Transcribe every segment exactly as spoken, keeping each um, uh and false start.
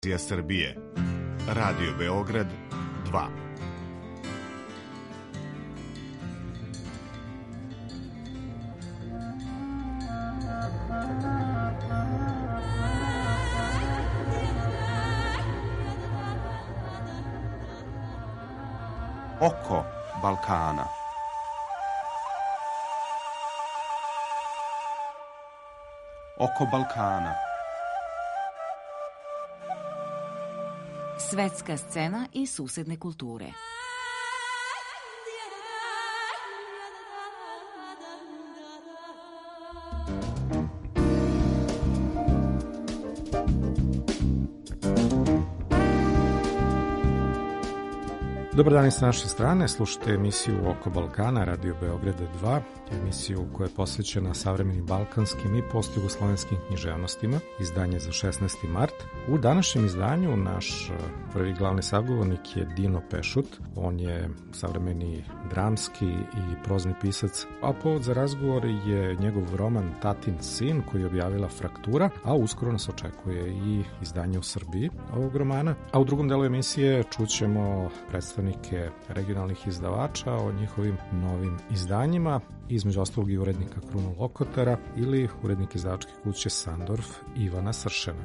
Televizija Srbije, Radio Beograd dva. Oko Balkana. Oko Balkana. Svetska scena i susedne kulture. Dobar dan i s naše strane, slušate emisiju Oko Balkana, Radio Beograda dva, emisiju koja je posvećena savremenim balkanskim i postjugoslovenskim književnostima, izdanje za šesnaesti mart. U današnjem izdanju naš prvi glavni sagovornik je Dino Pešut, on je savremeni dramski i prozni pisac, a povod za razgovor je njegov roman Tatin sin koji je objavila Fraktura, a uskoro nas očekuje i izdanje u Srbiji ovog romana. A u drugom delu emisije čućemo predstavnike regionalnih izdavača o njihovim novim izdanjima, između ostalog i urednika Krunu Lokotara ili urednik izdavačke kuće Sandorf Ivana Sršena.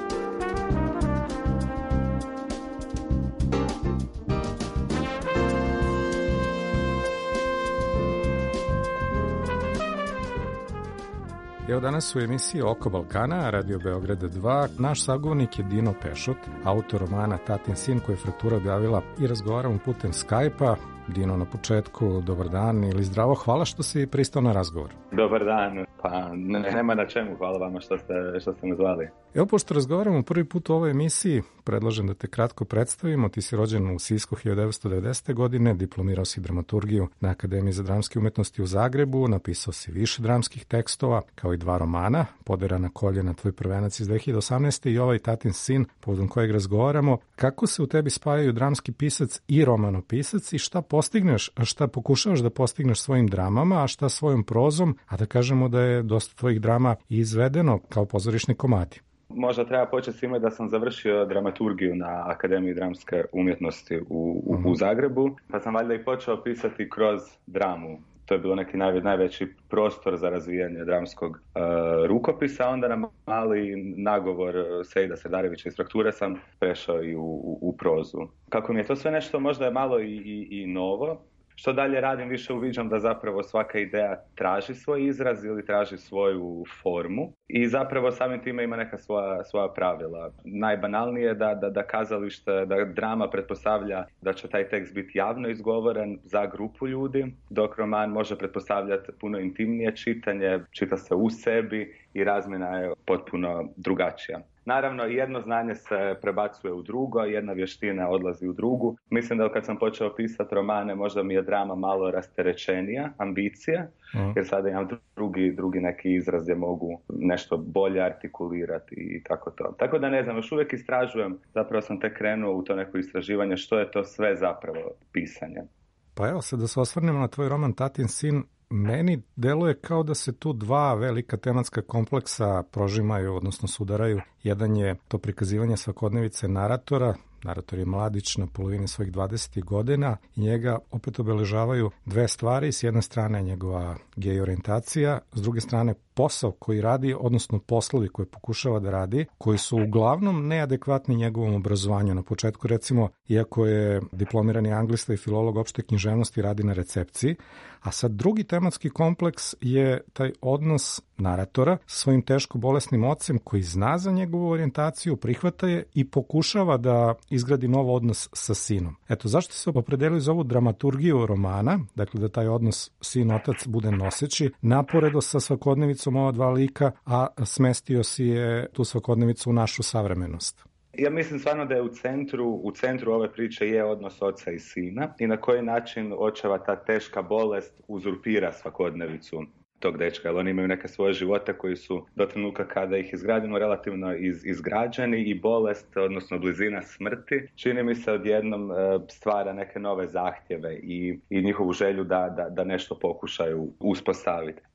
Evo danas u emisiji Oko Balkana, Radio Beograda dva, naš sagovornik je Dino Pešut, autor romana Tatin sin koji je Fraktura objavila i razgovaramo putem Skype-a. Dino, na početku, dobar dan ili zdravo, hvala što si pristao na razgovor. Dobar dan, pa ne, nema na čemu, hvala vama što ste, što ste me zvali. Evo, pošto razgovaramo prvi put u ovoj emisiji, predlažem da te kratko predstavimo. Ti si rođen u Sisku hiljadu devetsto devedesete. godine, diplomirao si dramaturgiju na Akademiji za dramske umetnosti u Zagrebu, napisao si više dramskih tekstova, kao i dva romana, Podera na koljena, tvoj prvenac iz dve hiljade osamnaeste. i ovaj Tatin sin, povodom kojeg razgovaramo. Kako se u tebi spajaju dramski pisac i romanopisac i šta postigneš, šta pokušavaš da postigneš svojim dramama, a šta svojom prozom, a da kažemo da je dosta tvojih drama izvedeno kao pozorišni komadi? Možda treba početi s time da sam završio dramaturgiju na Akademiji dramske umjetnosti u, u, u Zagrebu, pa sam valjda i počeo pisati kroz dramu. To je bilo neki naj, najveći prostor za razvijanje dramskog uh, rukopisa. Onda na mali nagovor Sejda Serdarevića iz Frakture sam prešao i u, u, u prozu. Kako mi je to sve nešto možda je malo i, i, i novo. Što dalje radim, više uviđam da zapravo svaka ideja traži svoj izraz ili traži svoju formu i zapravo samim time ima neka svoja, svoja pravila. Najbanalnije je da, da, da kazalište, da drama pretpostavlja da će taj tekst biti javno izgovoren za grupu ljudi, dok roman može pretpostavljati puno intimnije čitanje, čita se u sebi i razmjena je potpuno drugačija. Naravno, jedno znanje se prebacuje u drugo, jedna vještina odlazi u drugu. Mislim da kad sam počeo pisati romane, možda mi je drama malo rasterećenija, ambicija, mm. jer sada imam drugi, drugi neki izraz gdje mogu nešto bolje artikulirati i tako to. Tako da ne znam, još uvijek istražujem, zapravo sam tek krenuo u to neko istraživanje što je to sve zapravo pisanje. Pa evo se da se osvrnemo na tvoj roman Tatin sin. Meni deluje kao da se tu dva velika tematska kompleksa prožimaju, odnosno sudaraju. Jedan je to prikazivanje svakodnevice naratora. Narator je mladić na polovini svojih dvadesetih godina i njega opet obeležavaju dve stvari. S jedne strane njegova gej orijentacija, s druge strane posao koji radi, odnosno poslovi koje pokušava da radi, koji su uglavnom neadekvatni njegovom obrazovanju. Na početku, recimo, iako je diplomirani anglista i filolog opšte književnosti, radi na recepciji, a sad drugi tematski kompleks je taj odnos naratora sa svojim teško bolesnim ocem koji zna za njegovu orijentaciju, prihvata je i pokušava da izgradi nov odnos sa sinom. Eto, zašto se opredelili za ovu dramaturgiju romana, dakle da taj odnos sin-otac bude noseći, naporedo sa svakodnevicom ova dva lika, a smestio si je tu svakodnevicu u našu savremenost? Ja mislim stvarno da je u centru, u centru ove priče je odnos oca i sina i na koji način očeva ta teška bolest uzurpira svakodnevicu tog dečka, jer oni imaju neke svoje živote koji su do trenutka kada ih izgradimo relativno iz, izgrađeni i bolest, odnosno blizina smrti, čini mi se odjednom e, stvara neke nove zahtjeve i, i njihovu želju da, da, da nešto pokušaju uspostaviti.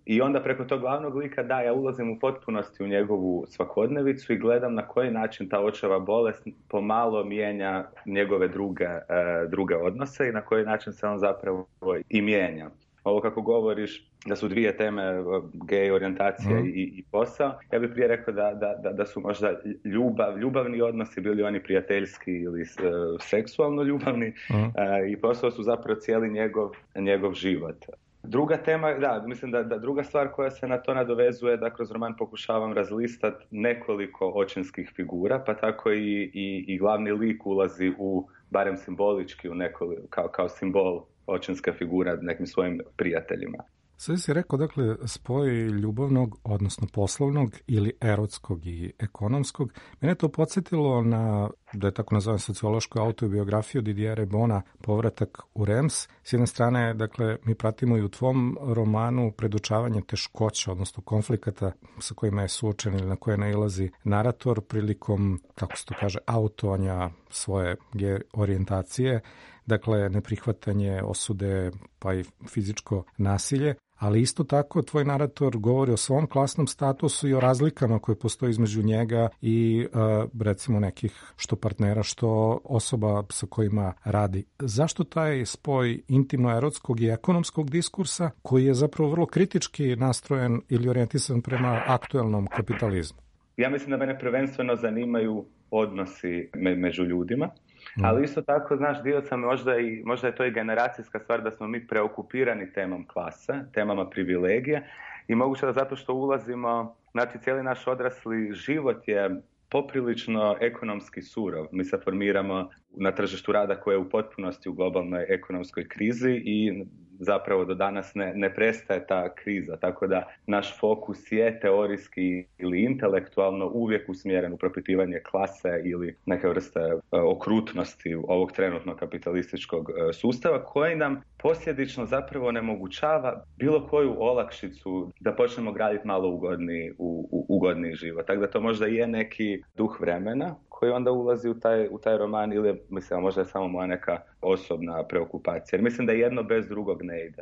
I onda preko tog glavnog lika, da, ja ulazim u potpunosti u njegovu svakodnevicu i gledam na koji način ta očeva bolest pomalo mijenja njegove druge, e, druge odnose i na koji način se on zapravo i mijenja. Ovo kako govoriš da su dvije teme, gej orijentacija mm. i, i posao, ja bih prije rekao da, da, da, da su možda ljubav, ljubavni odnosi, bili oni prijateljski ili uh, seksualno ljubavni, mm. uh, i posao su zapravo cijeli njegov, njegov život. Druga tema, da, mislim da, da druga stvar koja se na to nadovezuje, da kroz roman pokušavam razlistati nekoliko očinskih figura, pa tako i, i, i glavni lik ulazi u, barem simbolički, u nekoliko, kao, kao simbol očinska figura nekim svojim prijateljima. Sve si rekao, dakle, spoj ljubavnog, odnosno poslovnog ili erotskog i ekonomskog. Mene to podsjetilo na, da je tako nazovem, sociološku autobiografiju Didiera Bona, Povratak u Rems. S jedne strane, dakle, mi pratimo i u tvom romanu predučavanje teškoća, odnosno konflikata sa kojima je suočen ili na koje nailazi narator prilikom, kako se to kaže, autovanja svoje orijentacije, dakle, neprihvatanje, osude, pa i fizičko nasilje. Ali isto tako tvoj narator govori o svom klasnom statusu i o razlikama koje postoje između njega i recimo nekih što partnera, što osoba sa kojima radi. Zašto taj spoj intimno-erotskog i ekonomskog diskursa koji je zapravo vrlo kritički nastrojen ili orijentisan prema aktuelnom kapitalizmu? Ja mislim da mene prvenstveno zanimaju odnosi me, među ljudima. Ali isto tako, znaš, dio sam možda i, možda je to i generacijska stvar da smo mi preokupirani temom klase, temama privilegije i moguće da zato što ulazimo, znači cijeli naš odrasli život je poprilično ekonomski surov. Mi se formiramo na tržištu rada koje je u potpunosti u globalnoj ekonomskoj krizi i zapravo do danas ne, ne prestaje ta kriza, tako da naš fokus je teorijski ili intelektualno uvijek usmjeren u propitivanje klase ili neke vrste uh, okrutnosti ovog trenutno kapitalističkog uh, sustava koji nam posljedično zapravo onemogućava bilo koju olakšicu da počnemo graditi malo ugodniji, u, u, ugodniji život. Tako da to možda je neki duh vremena koji onda ulazi u taj, u taj roman ili mislim, možda je samo moja neka osobna preokupacija. Jer mislim da jedno bez drugog ne ide.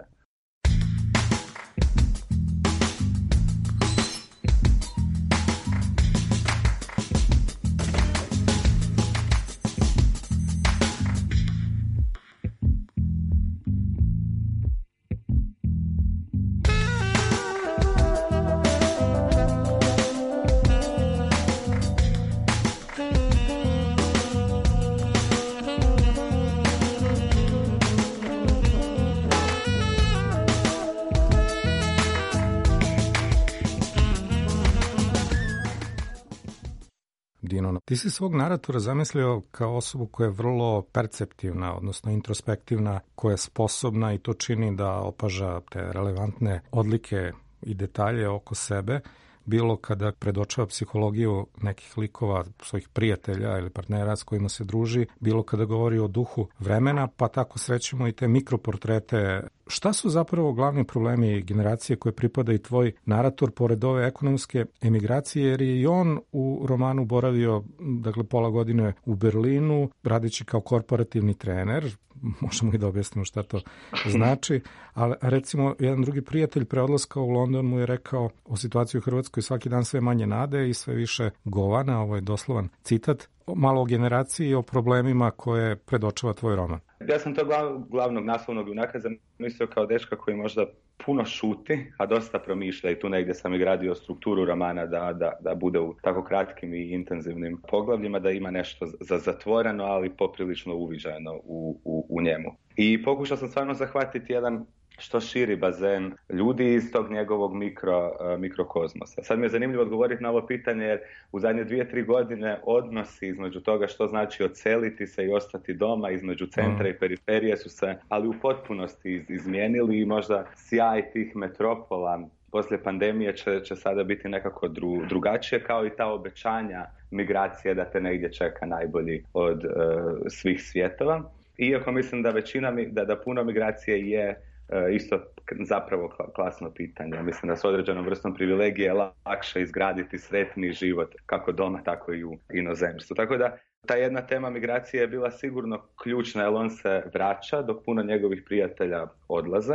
Ti si svog naratora zamislio kao osobu koja je vrlo perceptivna, odnosno introspektivna, koja je sposobna i to čini da opaža te relevantne odlike i detalje oko sebe, bilo kada predočava psihologiju nekih likova, svojih prijatelja ili partnera s kojima se druži, bilo kada govori o duhu vremena, pa tako srećemo i te mikroportrete. Šta su zapravo glavni problemi generacije koje pripada i tvoj narator pored ove ekonomske emigracije, jer je i on u romanu boravio, dakle, pola godine u Berlinu, radeći kao korporativni trener, možemo i da objasnimo šta to znači, ali recimo jedan drugi prijatelj pre odlaska u London mu je rekao o situaciji u Hrvatskoj svaki dan sve manje nade i sve više govana, ovo je doslovan citat, malo o generaciji i o problemima koje predočava tvoj roman. Ja sam to glav, glavnog naslovnog junaka zamislio kao dečka koji možda puno šuti, a dosta promišlja i tu negdje sam i gradio strukturu romana da, da, da bude u tako kratkim i intenzivnim poglavljima, da ima nešto za zatvoreno, ali poprilično uviđajno u, u, u njemu. I pokušao sam stvarno zahvatiti jedan što širi bazen ljudi iz tog njegovog mikro, uh, mikrokozmosa. Sad mi je zanimljivo odgovoriti na ovo pitanje jer u zadnje dvije, tri godine odnosi između toga što znači odseliti se i ostati doma, između centra mm. i periferije su se, ali u potpunosti iz, izmijenili i možda sjaj tih metropola poslije pandemije će, će sada biti nekako dru, drugačije, kao i ta obećanja migracije da te negdje čeka najbolji od uh, svih svjetova. Iako mislim da većina, da, da puno migracije je isto zapravo klasno pitanje. Mislim da s određenom vrstom privilegije je lakše izgraditi sretniji život kako doma, tako i u inozemstvu. Tako da ta jedna tema migracije je bila sigurno ključna jer on se vraća dok puno njegovih prijatelja odlaze.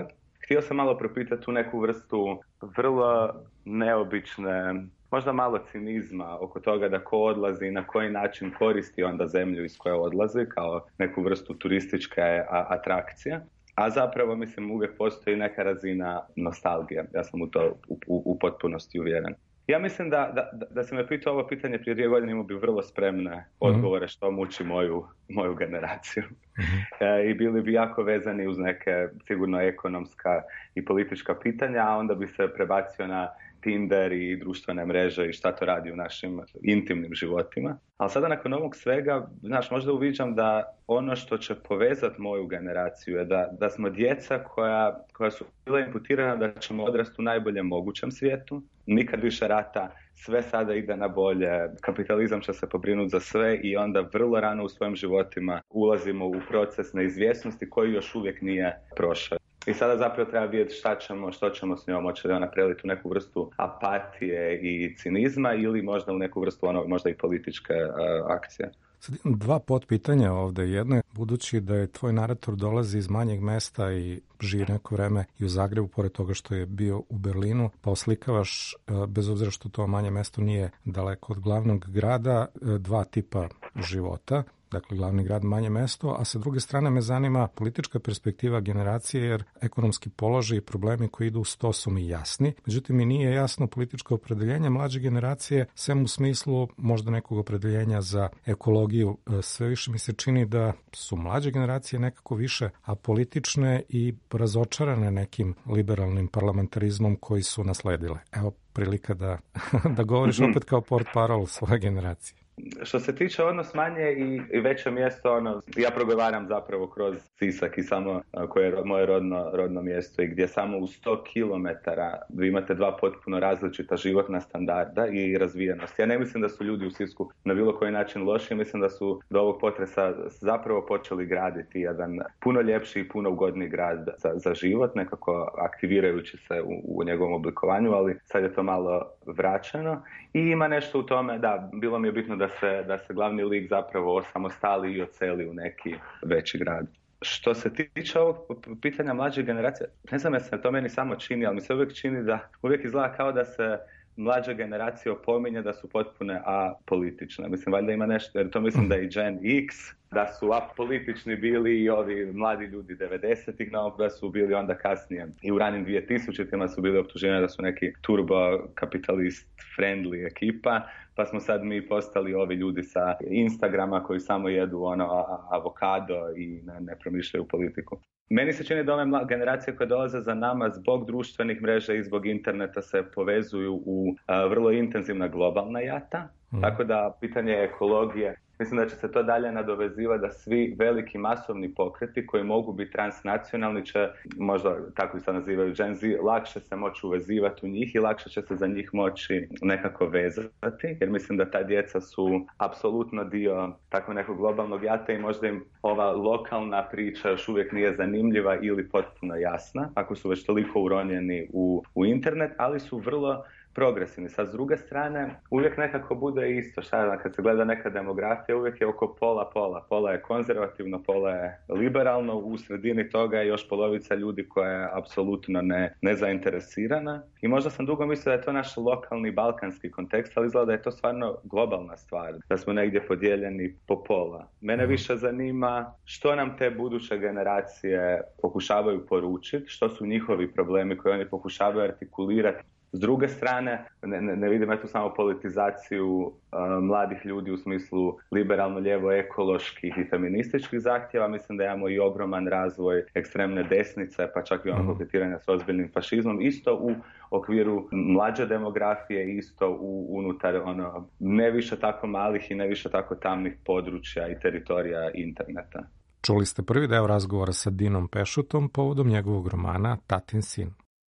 htio sam malo propitati tu neku vrstu vrlo neobične, možda malo cinizma oko toga da ko odlazi i na koji način koristi onda zemlju iz koje odlazi kao neku vrstu turističke atrakcije. A zapravo, mislim, uvijek postoji neka razina nostalgije. Ja sam u to u, u, u potpunosti uvjeren. Ja mislim da, da, da se me pitao ovo pitanje prije dvije godine, imao bi vrlo spremne odgovore što muči moju, moju generaciju. Mm-hmm. E, I bili bi jako vezani uz neke sigurno ekonomska i politička pitanja, a onda bi se prebacio na Tinder i društvene mreže i šta to radi u našim intimnim životima. Ali sada nakon ovog svega, znaš, možda uviđam da ono što će povezati moju generaciju je da, da smo djeca koja, koja su bila imputirana da ćemo odrasti u najboljem mogućem svijetu. Nikad više rata, sve sada ide na bolje, kapitalizam će se pobrinuti za sve i onda vrlo rano u svojim životima ulazimo u proces neizvjesnosti koji još uvijek nije prošao. I sada zapravo treba vidjeti šta ćemo, što ćemo s njom, hoće li ona preliti u neku vrstu apatije i cinizma ili možda u neku vrstu ono, možda i političke uh, akcije. Sad imam dva potpitanja ovde. Jedno je, budući da je tvoj narator dolazi iz manjeg mesta i živi neko vreme i u Zagrebu, pored toga što je bio u Berlinu, pa oslikavaš, bez obzira što to manje mesto nije daleko od glavnog grada, dva tipa života. Dakle, glavni grad, manje mesto, a sa druge strane me zanima politička perspektiva generacije, jer ekonomski položaj i problemi koji idu uz to su mi jasni. Međutim, mi nije jasno političko opredeljenje mlađe generacije, sem u smislu možda nekog opredeljenja za ekologiju. Sve više mi se čini da su mlađe generacije nekako više apolitične i razočarane nekim liberalnim parlamentarizmom koji su nasledile. Evo prilika da, da govoriš opet kao portparol svoje generacije. Što se tiče odnos manje i, i veće mjesto, ono, ja progovaram zapravo kroz Sisak i samo koje je moje rodno, rodno mjesto i gdje samo u sto kilometara vi imate dva potpuno različita životna standarda i razvijenost. Ja ne mislim da su ljudi u Sisku na bilo koji način loši, mislim da su do ovog potresa zapravo počeli graditi jedan puno ljepši i puno ugodniji grad za, za život, nekako aktivirajući se u, u njegovom oblikovanju, ali sad je to malo vraćeno i ima nešto u tome, da, bilo mi je bitno da se, da se glavni lik zapravo osamostali i oceli u neki veći grad. Što se tiče ovog pitanja mlađe generacije, ne znam, ja se to meni samo čini, ali mi se uvijek čini da uvijek izgleda kao da se mlađe generacije opominje da su potpune apolitične. Mislim, valjda ima nešto, jer to mislim da i Gen X, da su apolitični bili i ovi mladi ljudi devedesetih, no da su bili onda kasnije i u ranim dvije tisućitima su bili optuženi da su neki turbo kapitalist friendly ekipa, pa smo sad mi postali ovi ljudi sa Instagrama koji samo jedu ono avokado i ne, ne promišljaju politiku. Meni se čini da ove generacije koje dolaze za nama zbog društvenih mreža i zbog interneta se povezuju u a, vrlo intenzivna globalna jata, mm. tako da pitanje ekologije, mislim da će se to dalje nadovezivati da svi veliki masovni pokreti koji mogu biti transnacionalni će, možda tako se nazivaju Gen Z, lakše se moći uvezivati u njih i lakše će se za njih moći nekako vezati, jer mislim da ta djeca su apsolutno dio tako nekog globalnog jata i možda im ova lokalna priča još uvijek nije zanimljiva ili potpuno jasna, ako su već toliko uronjeni u, u internet, ali su vrlo progresivni. Sad, s druge strane, uvijek nekako bude isto. Šta, kad se gleda neka demografija, uvijek je oko pola-pola. Pola je konzervativno, pola je liberalno. U sredini toga je još polovica ljudi koja je apsolutno ne, nezainteresirana. I možda sam dugo mislio da je to naš lokalni balkanski kontekst, ali izgleda da je to stvarno globalna stvar. Da smo negdje podijeljeni po pola. Mene više zanima što nam te buduće generacije pokušavaju poručiti, što su njihovi problemi koje oni pokušavaju artikulirati. S druge strane, ne, ne, ne vidim ja tu samo politizaciju uh, mladih ljudi u smislu liberalno-lijevo-ekoloških i feminističkih zahtjeva, mislim da imamo i ogroman razvoj ekstremne desnice, pa čak i ono koketiranja s ozbiljnim fašizmom, isto u okviru mlađe demografije, isto u, unutar ono, ne više tako malih i ne više tako tamnih područja i teritorija interneta. Čuli ste prvi deo razgovora sa Dinom Pešutom povodom njegovog romana Tatin sin.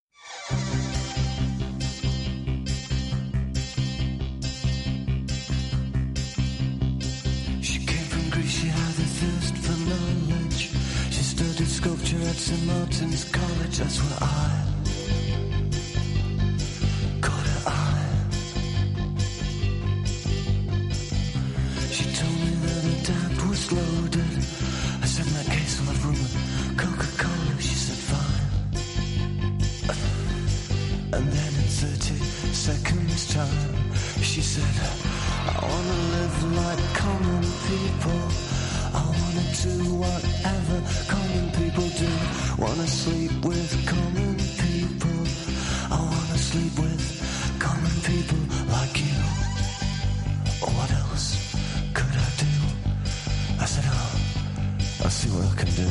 Sculpture at Saint Martin's College, that's where I caught her eye. She told me that her dad was loaded. I said, in that case, I'll have room with Coca-Cola. She said, fine. said, I wanna live like common people. I wanna do whatever common people do. Wanna sleep with common people. I wanna sleep with common people like you. What else could I do? I said, oh, I'll see what I can do.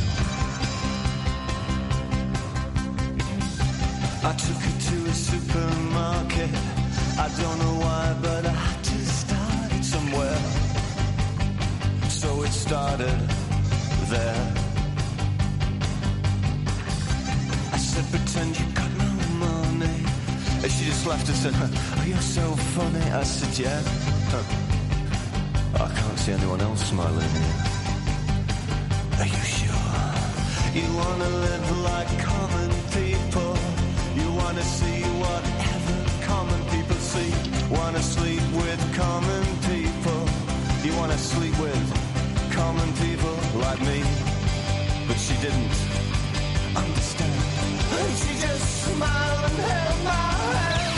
I took her to a supermarket. I don't know why, but I had to start it somewhere. So it started there. I said, pretend you got no money. And she just laughed and said, oh, you're so funny. I said, yeah. I can't see anyone else smiling here. Are you sure? You wanna live like common people. You wanna see whatever common people see. Wanna sleep with common people. You wanna sleep with common people like me. But she didn't understand. And she just smiled and held my hand.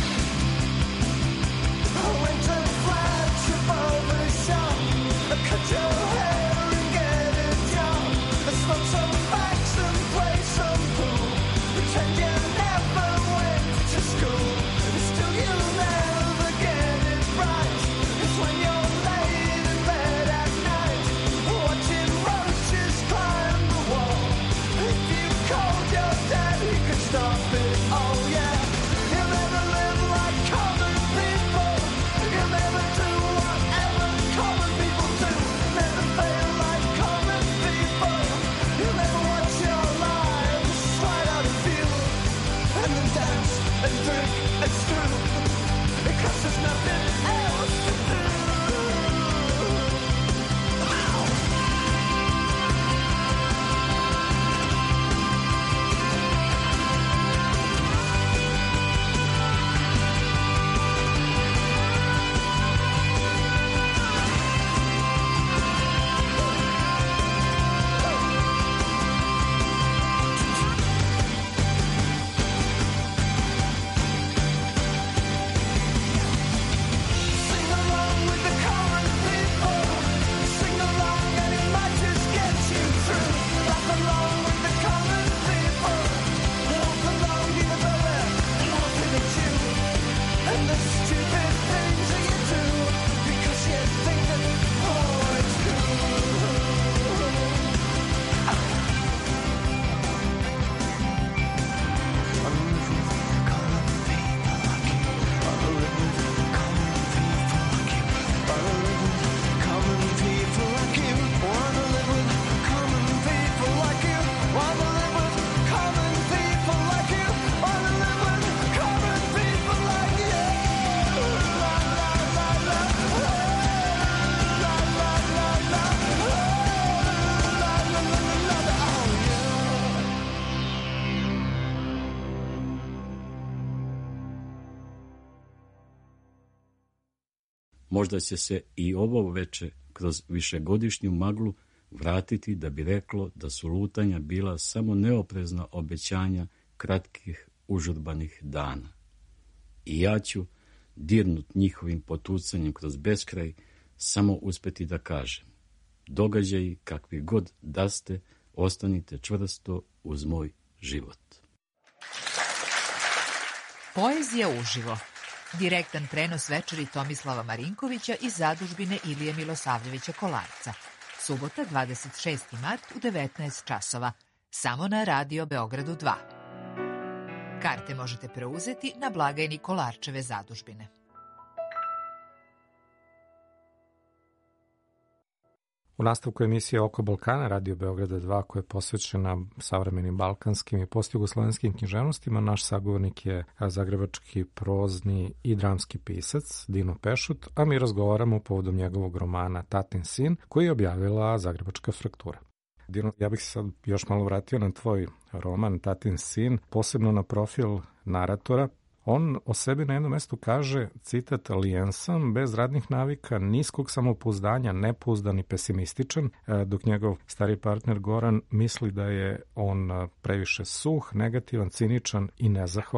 I went to the flagship over the shop. I cut your hair and get a job. I smoke some facts and play some pool. Pretend you never went to school. Still you'll never get it right. It's when you're laid in bed at night, watching roaches climb the wall. If you called your dad, he could stop it. Oh yeah. You'll never live like common people. You'll never do whatever common people do. Never fail like common people. You'll never watch your lives slide out of view. And then dance and drink and screw. Because there's nothing else to do. Ow. Sing along with the common people. Sing along and it might just get you through. Laugh along with the common people. Walk along even though they're laughing at you. And the stupid things that you do. Because you think that, oh, it's cool. I wanna live with common people like you. I wanna live with common people like you. I wanna live with common people like you. Wanna live with common people like you. Wanna live with common people like you. Wanna live with common people like you. La la la la. La la la la. La la la la la. Oh yeah. Možda će se i ovo veče kroz višegodišnju maglu vratiti da bi reklo da su lutanja bila samo neoprezna obećanja kratkih užurbanih dana. I ja ću, dirnut njihovim potucanjem kroz beskraj, samo uspeti da kažem: događaji kakvi god da ste, ostanite čvrsto uz moj život. Poezija uživo. Direktan prenos večeri Tomislava Marinkovića iz zadužbine Ilije Milosavljevića Kolarca. Subota, dvadeset šesti mart u devetnaest časova. Samo na Radio Beogradu dva. Karte možete preuzeti na blagajni Kolarčeve zadužbine. U nastavku emisije Oko Balkana Radio Beograda dva, koja je posvećena savremenim balkanskim i postjugoslovenskim književnostima, naš sagovornik je zagrebački prozni i dramski pisac Dino Pešut, a mi razgovaramo povodom njegovog romana Tatin sin, koji je objavila Zagrebačka Fraktura. Dino, ja bih se sad još malo vratio na tvoj roman Tatin sin, posebno na profil naratora. On o sebi na jednom mestu kaže, citat, lijen sam, bez radnih navika, niskog samopouzdanja, nepouzdan i pesimističan, dok njegov stari partner Goran misli da je on previše suh, negativan, ciničan i nezahvalan.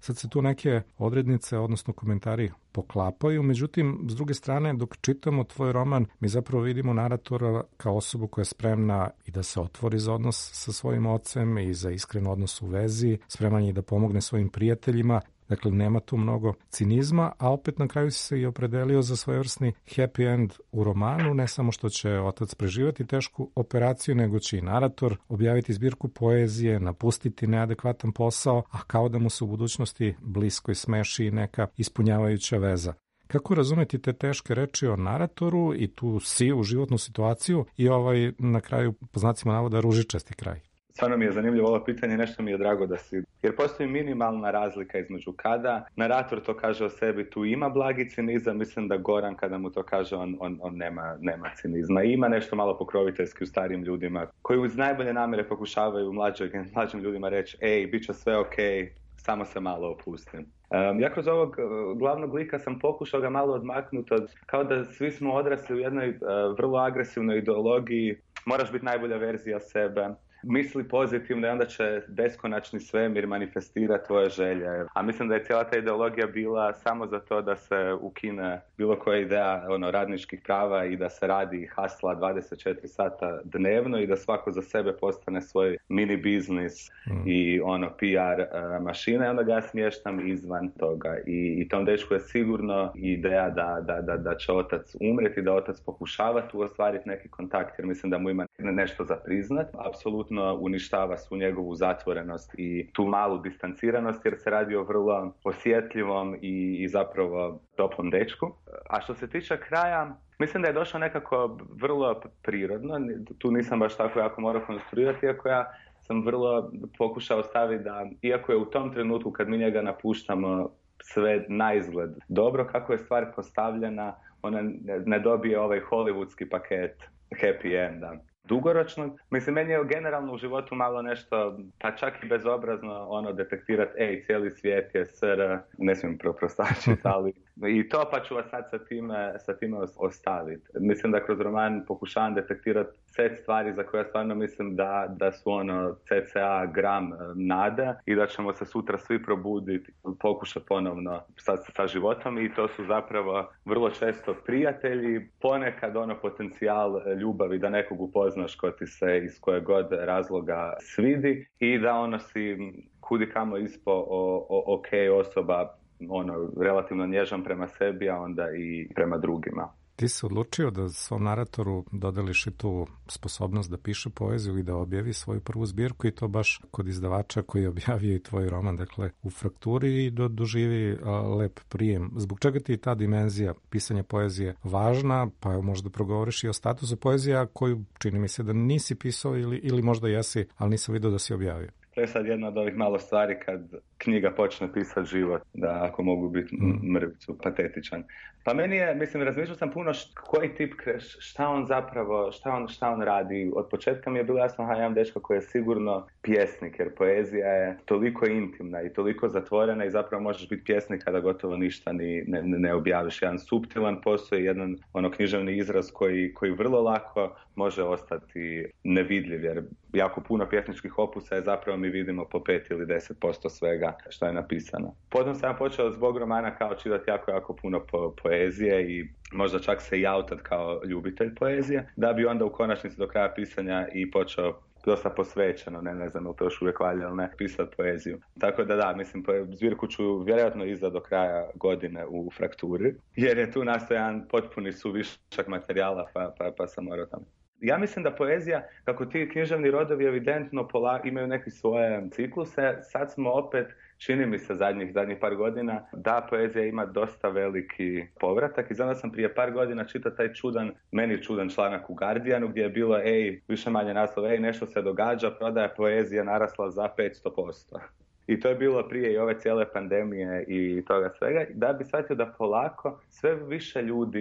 Sad se tu neke odrednice, odnosno komentari poklapaju, međutim, s druge strane, dok čitamo tvoj roman, mi zapravo vidimo naratora kao osobu koja je spremna i da se otvori za odnos sa svojim ocem i za iskren odnos u vezi, spreman je i da pomogne svojim prijateljima. Dakle, nema tu mnogo cinizma, a opet na kraju si se i opredelio za svojevrsni happy end u romanu, ne samo što će otac preživati tešku operaciju, nego će i narator objaviti zbirku poezije, napustiti neadekvatan posao, a kao da mu se u budućnosti blisko i smeši neka ispunjavajuća veza. Kako razumeti te teške reči o naratoru i tu siju životnu situaciju i ovaj, na kraju, po znacima navoda, ružičasti kraj? Stvarno mi je zanimljivo ovo pitanje, nešto mi je drago da si... Jer postoji minimalna razlika između kada narator to kaže o sebi, tu ima blagi cinizam, mislim da Goran kada mu to kaže, on, on, on nema, nema cinizma. I ima nešto malo pokroviteljski u starijim ljudima, koji uz najbolje namjere pokušavaju mlađim, mlađim ljudima reći, ej, bit će sve ok, samo se malo opustim. Um, ja kroz ovog uh, glavnog lika sam pokušao ga malo odmaknuti od, kao da svi smo odrasli u jednoj uh, vrlo agresivnoj ideologiji, moraš biti najbolja verzija sebe, misli pozitivno i onda će beskonačni svemir manifestirati tvoje želje. A mislim da je cijela ta ideologija bila samo za to da se ukine bilo koja ideja ono, radničkih prava i da se radi hasla dvadeset četiri sata dnevno i da svako za sebe postane svoj mini biznis mm. i ono P R uh, mašina i onda ga ja smještam izvan toga. I, i tom dečku je sigurno ideja da, da, da, da će otac umreti, da otac pokušava tu ostvariti neki kontakt jer mislim da mu ima nešto za priznat. Apsolutno uništava svu njegovu zatvorenost i tu malu distanciranost jer se radi o vrlo osjetljivom i, i zapravo toplom dečku. A što se tiče kraja, mislim da je došlo nekako vrlo prirodno. Tu nisam baš tako jako morao konstruirati, iako ja sam vrlo pokušao staviti da, iako je u tom trenutku kad mi njega napuštamo sve naizgled dobro, kako je stvar postavljena, ona ne dobije ovaj hollywoodski paket happy enda. Dugoročno, mislim, meni je generalno u životu malo nešto, pa čak i bezobrazno, ono, detektirati, ej, cijeli svijet je sr, ne smijem prostačiti, ali i to pa ću vas sad sa time, sa time ostaviti. Mislim da kroz roman pokušavam detektirati set stvari za koje stvarno mislim da, da su ono cca gram nade i da ćemo se sutra svi probuditi, pokušati ponovno sa, sa životom i to su zapravo vrlo često prijatelji, ponekad ono potencijal ljubavi da nekog upoznaš ko ti se iz kojeg god razloga svidi i da ono si kudi kamo ispo o, o, ok osoba, ono relativno nježan prema sebi, a onda i prema drugima. Ti se odlučio da svom naratoru dodeliš i tu sposobnost da piše poeziju i da objavi svoju prvu zbirku i to baš kod izdavača koji je objavio i tvoj roman, dakle u Frakturi i do, doživi a, lep prijem. Zbog čega ti je ta dimenzija pisanja poezije važna, pa možda progovoriš i o statusu poezija koju čini mi se da nisi pisao ili, ili možda jesi, ali nisam vidio da si objavio. To je sad jedna od ovih malo stvari kad knjiga počne pisati život, da ako mogu biti mrvicu patetičan. Pa meni je, mislim, razmišljao sam puno št, koji tip, šta on zapravo, šta on, šta on radi. Od početka mi je bilo jasno, ha, ja imam dečko koji je sigurno pjesnik, jer poezija je toliko intimna i toliko zatvorena i zapravo možeš biti pjesnik kada gotovo ništa ni, ne, ne objaviš. Jedan suptilan postoji, jedan ono književni izraz koji, koji vrlo lako može ostati nevidljiv, jer jako puno pjesničkih opusa je zapravo mi vidimo po pet ili deset posto svega što je napisano. Potom sam počeo zbog romana kao čitati jako, jako puno po, poezije i možda čak se i autat kao ljubitelj poezije, da bi onda u konačnici do kraja pisanja i počeo dosta posvećeno, ne, ne znam, ili to još uvijek valja ili ne, pisati poeziju. Tako da da, mislim, zbirku ću vjerojatno izdati do kraja godine u Frakturi, jer je tu nastojan potpuni suvišak materijala, pa, pa, pa sam morao tamo. Ja mislim da poezija, kako ti književni rodovi evidentno pola, imaju neke svoje cikluse, sad smo opet, čini mi se zadnjih, zadnjih par godina, da poezija ima dosta veliki povratak i znam da sam prije par godina čitao taj čudan, meni čudan članak u Guardianu gdje je bilo, ej, više manje naslov, ej, nešto se događa, prodaja poezija narasla za petsto posto. I to je bilo prije i ove cijele pandemije i toga svega, da bi shvatio da polako sve više ljudi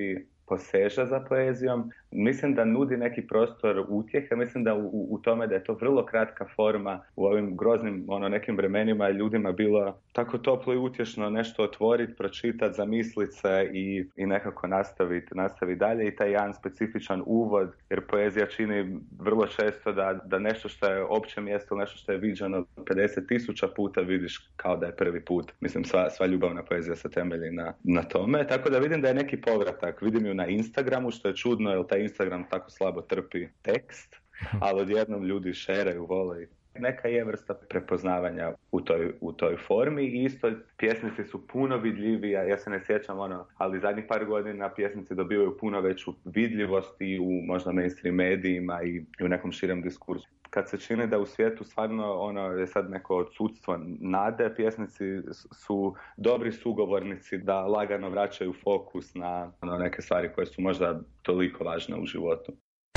poseže za poezijom. Mislim da nudi neki prostor utjehe, mislim da u, u tome da je to vrlo kratka forma u ovim groznim ono, nekim vremenima ljudima bilo tako toplo i utješno nešto otvoriti, pročitati, zamislit se i, i nekako nastaviti nastavi dalje i taj jedan specifičan uvod, jer poezija čini vrlo često da, da nešto što je opće mjesto, nešto što je viđeno pedeset tisuća puta vidiš kao da je prvi put. Mislim, sva, sva ljubavna poezija se temelji na, na tome, tako da vidim da je neki povratak. Vidim ju na Instagramu, što je čudno, jer taj Instagram tako slabo trpi tekst, ali odjednom ljudi šeraju, vole. Neka je vrsta prepoznavanja u toj, u toj formi i isto pjesnici su puno vidljivija, ja se ne sjećam ono, ali zadnjih par godina pjesnici dobivaju puno veću vidljivost i u možda mainstream medijima i, i u nekom širem diskursu. Kad se čini da u svijetu stvarno ono je sad neko odsudstvo nade, pjesnici su dobri sugovornici da lagano vraćaju fokus na ono, neke stvari koje su možda toliko važne u životu.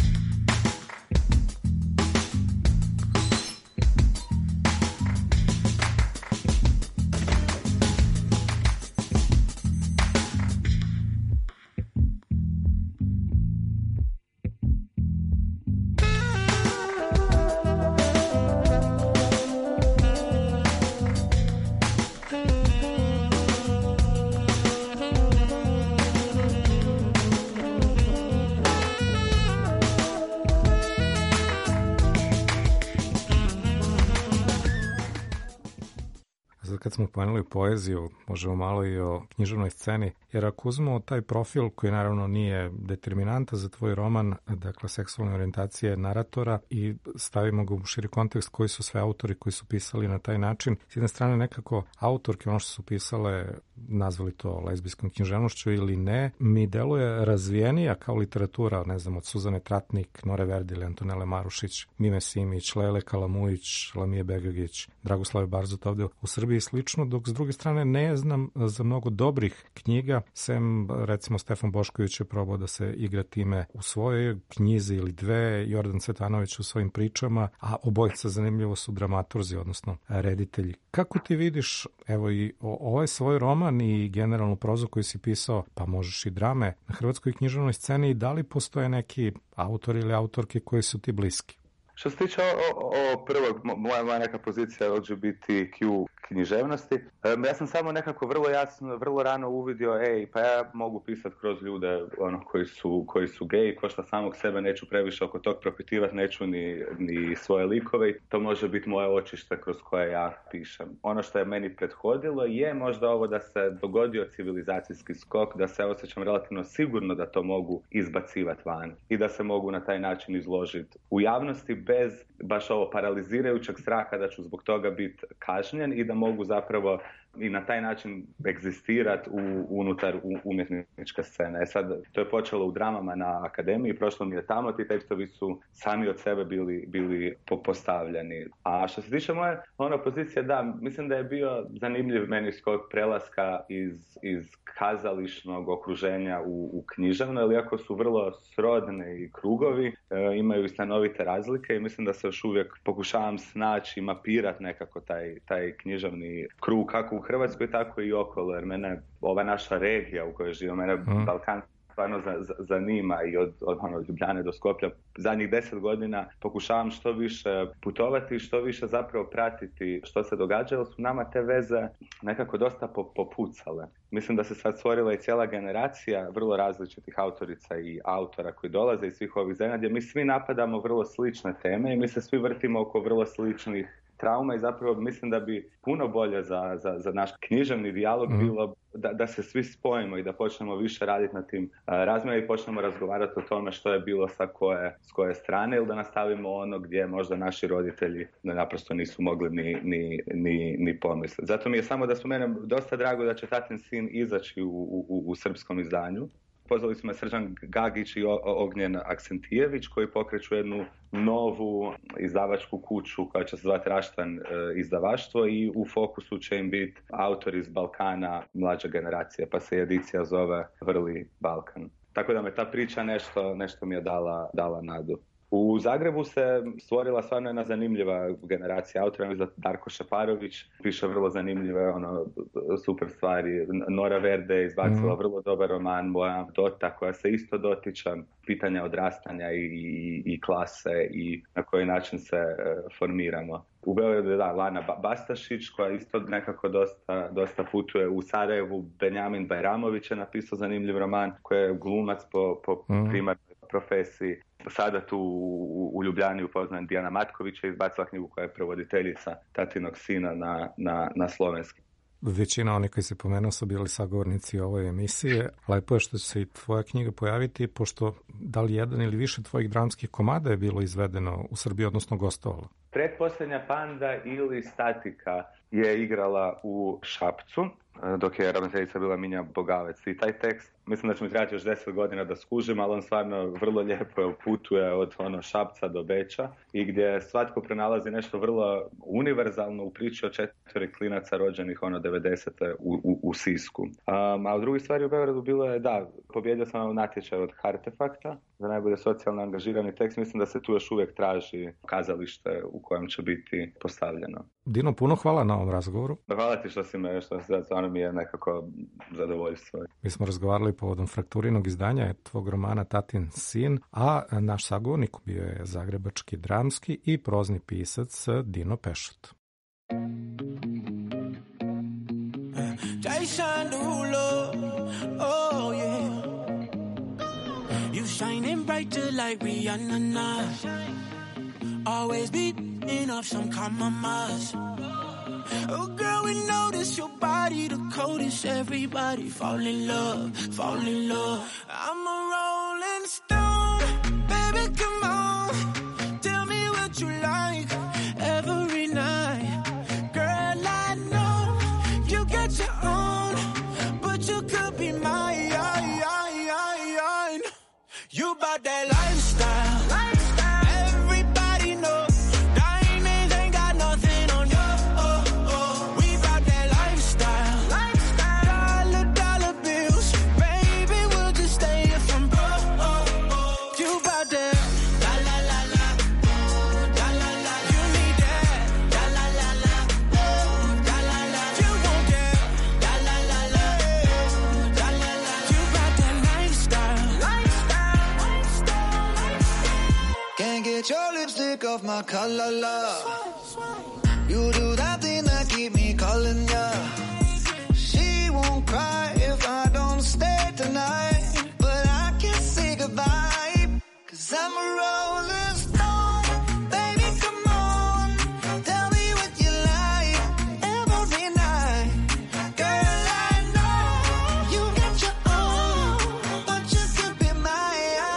Kad smo pomenuli poeziju, možemo malo i o književnoj sceni, jer ako uzmemo taj profil koji naravno nije determinanta za tvoj roman, dakle seksualne orijentacije naratora, i stavimo ga u širi kontekst koji su sve autori koji su pisali na taj način. S jedne strane nekako autorke, ono što su pisale, nazvali to lezbijskom književnošću ili ne, mi deluje razvijenija kao literatura, ne znam, od Suzane Tratnik, Nore Verdile, Antonele Marušić, Mime Simić, Lele Kalamujić, Lamije Begagić, Dragoslave Barzot ovde u Srbiji slično, dok s druge strane ne znam za mnogo dobrih knjiga, sem recimo Stefan Bošković je probao da se igra time u svojoj knjizi ili dve, Jordan Cvetanović u svojim pričama, a obojica zanimljivo su dramaturzi, odnosno reditelji. Kako ti vidiš, evo i ovaj svoj roman i generalnu prozu koju si pisao, pa možeš i drame, na hrvatskoj književnoj sceni, da li postoje neki autori ili autorke koji su ti bliski? Što se tiče o, o, o prvog, moja, moja neka pozicija L G B T Q književnosti, um, ja sam samo nekako vrlo jasno, vrlo rano uvidio, ej, pa ja mogu pisati kroz ljude ono, koji su, koji su geji, ko što samog sebe neću previše oko tog propitivati, neću ni, ni svoje likove, to može biti moje očište kroz koje ja pišem. Ono što je meni prethodilo je možda ovo da se dogodio civilizacijski skok, da se osjećam relativno sigurno da to mogu izbacivati van i da se mogu na taj način izložiti u javnosti bez baš ovo paralizirajućeg straha da ću zbog toga biti kažnjen i da mogu zapravo i na taj način egzistirati u, unutar umjetničke scene. E sad, to je počelo u dramama na akademiji, prošlo mi je tamo, ti tekstovi su sami od sebe bili, bili postavljeni. A što se tiče moje ono pozicije, da, mislim da je bio zanimljiv meni skok prelaska iz, iz kazališnog okruženja u, u književno, jer iako su vrlo srodne i krugovi, e, imaju i stanovite razlike i mislim da se još uvijek pokušavam snaći i mapirati nekako taj, taj književni krug, kako u Hrvatskoj, tako i okolo, jer mene ova naša regija u kojoj živim, mene mm. Balkan stvarno zanima i od, od ono, Ljubljane do Skoplja. Zadnjih deset godina pokušavam što više putovati i što više zapravo pratiti što se događa, jer su nama te veze nekako dosta popucale. Mislim da se sad stvorila i cijela generacija vrlo različitih autorica i autora koji dolaze iz svih ovih zemlja, gdje mi svi napadamo vrlo slične teme i mi se svi vrtimo oko vrlo sličnih trauma i zapravo mislim da bi puno bolje za, za, za naš književni dijalog mm. bilo da, da se svi spojimo i da počnemo više raditi na tim uh, razmjerima i počnemo razgovarati o tome što je bilo sa koje, s koje strane, ili da nastavimo ono gdje možda naši roditelji naprosto nisu mogli ni, ni, ni, ni pomisliti. Zato mi je samo da su mene dosta drago da će Tatin sin izaći u, u, u srpskom izdanju. Pozvali su me Srđan Gagić i Ognjen Aksentijević koji pokreću jednu novu izdavačku kuću koja će se zvati Raštan izdavaštvo i u fokusu će im biti autori iz Balkana mlađe generacije, pa se edicija zove Vrli Balkan. Tako da me ta priča nešto, nešto mi je dala, dala nadu. U Zagrebu se stvorila stvarno jedna zanimljiva generacija autora, mislim da Darko Šeparović piše vrlo zanimljive, ono, super stvari. Nora Verde je izbacila mm. vrlo dobar roman, Moja Dota, koja se isto dotiče pitanja odrastanja i, i, i klase i na koji način se uh, formiramo. U Beogradu je da, Lana Bastašić, koja isto nekako dosta, dosta putuje. U Sarajevu Benjamin Bajramović je napisao zanimljiv roman, koji je glumac po, po mm. primarnoj profesiji. Sada tu u, u Ljubljani upoznajem Dijana Matković je izbacila knjigu koja je prevoditeljica Tatinog sina na, na, na slovenski. Većina onih koji se pomenuo su bili sagovornici ovoj emisije. Lepo je što će se i tvoja knjiga pojaviti, pošto da li jedan ili više tvojih dramskih komada je bilo izvedeno u Srbiji, odnosno gostovalo? Pretposljednja Panda ili Statika je igrala u Šapcu, dok je ravnateljica bila Minja Bogavec. I taj tekst, mislim da će mi trebati još deset godina da skužim, ali on stvarno vrlo lijepo putuje od ono Šapca do Beča i gdje svatko pronalazi nešto vrlo univerzalno u priči o četiri klinaca rođenih ono devedesete u, u, u Sisku. Um, a u drugoj stvari u Beogradu bilo je, da, pobjedio sam u natječaju od Artefakta za najbolje socijalno angažirani tekst. Mislim da se tu još uvijek traži kazalište u kojem će biti postavljeno. Dino, puno hvala na ovom razgovoru. Hvala ti što si me, što si, stvarno mi je nekako zadovoljstvo. Mi smo razgovarali povodom Frakturinog izdanja tvog romana Tatin sin, a naš sagovornik bio je zagrebački dramski i prozni pisac Dino Pešut. Jason Derulo, oh yeah, you shining brighter like Rihanna now. Always beating off some compromise. Oh girl, we notice your body the coldest. Everybody fall in love, fall in love. I'm a rolling stone, baby, come on. Tell me what you like every night. Girl, I know you got your own, but you could be mine. You bout that lifestyle. Your lipstick off my collar, love. You do that thing that keep me calling ya. She won't cry if I don't stay tonight, but I can't say goodbye, 'cause I'm a rolling stone. Baby, come on, tell me what you like every night. Girl, I know you got your own, but you could be mine.